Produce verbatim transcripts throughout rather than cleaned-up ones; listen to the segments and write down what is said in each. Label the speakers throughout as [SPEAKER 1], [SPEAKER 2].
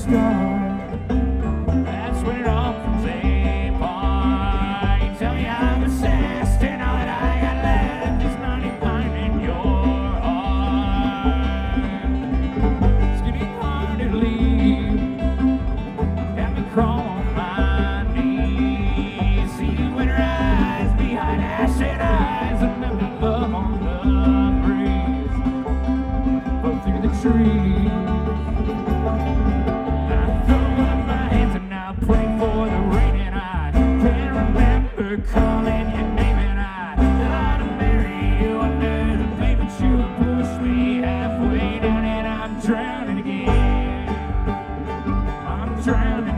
[SPEAKER 1] start. That's when it all comes apart. You tell me I'm obsessed and all that I got left is ninety-nine in your heart. It's getting hard to leave. Got me crawl on my knees. See you winterize behind ashen eyes and let me love on the breeze. Blow through the trees. Calling your name and I ought to marry you under the plate, but you push me halfway down and I'm drowning again. I'm drowning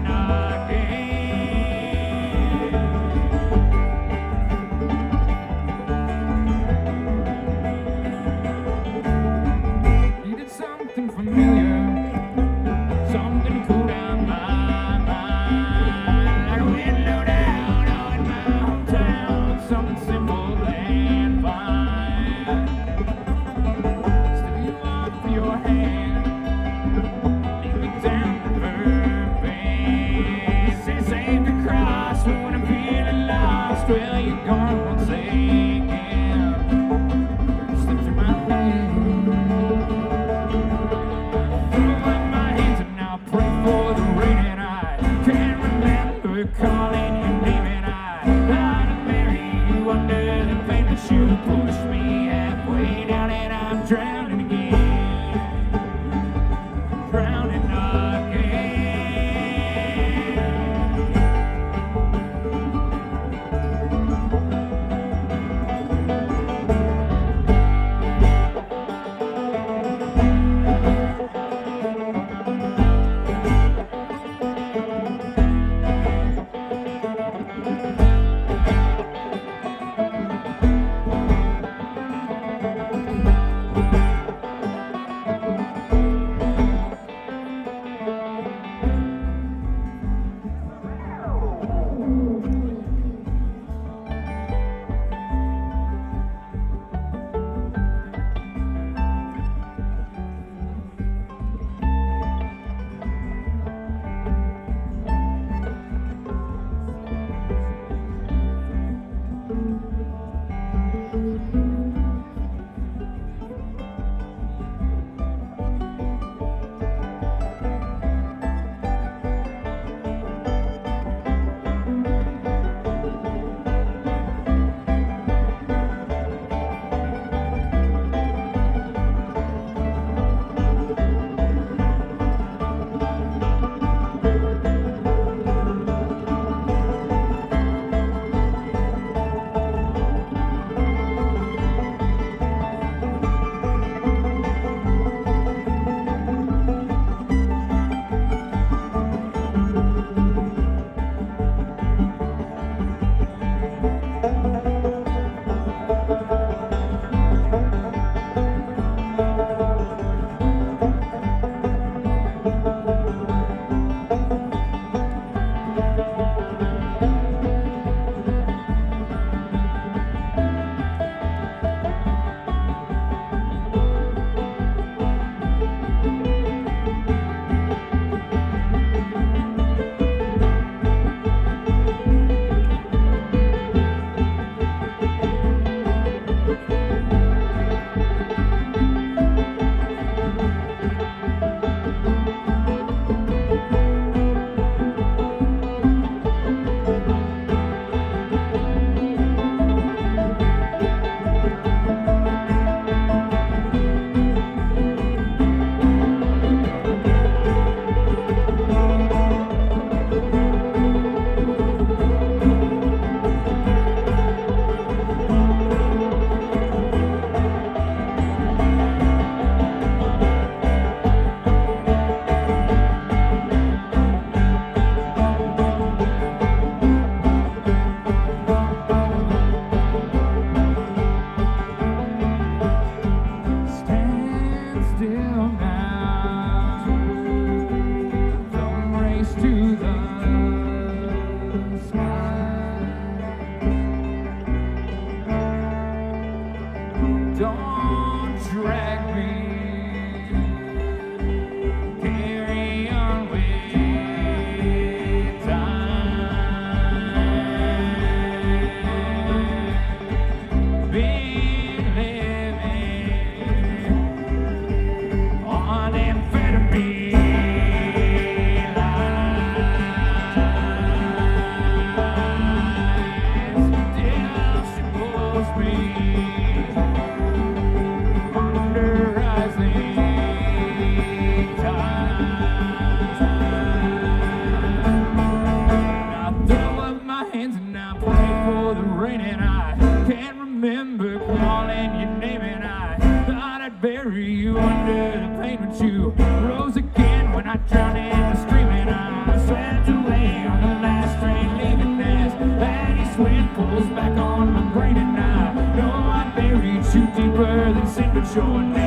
[SPEAKER 1] again. Needed something familiar, something to cool down my mind, like a window down. Something simple and fine. Still you offer your hand, lead me down the verge. Say save the cross when I'm feeling lost. Well, you're gone once again. Slip through my hand, throw up my hands and I'll pray for the rain. And I can't remember calling your name and I under the pain that you pushed me halfway down and I'm drowning again, drowning again. remember calling your name, and I thought I'd bury you under the pain, but you rose again when I drowned in the stream, and I swept away on the last train leaving as that east wind pulls back on my brain, and I know I buried you deeper than sin, but your name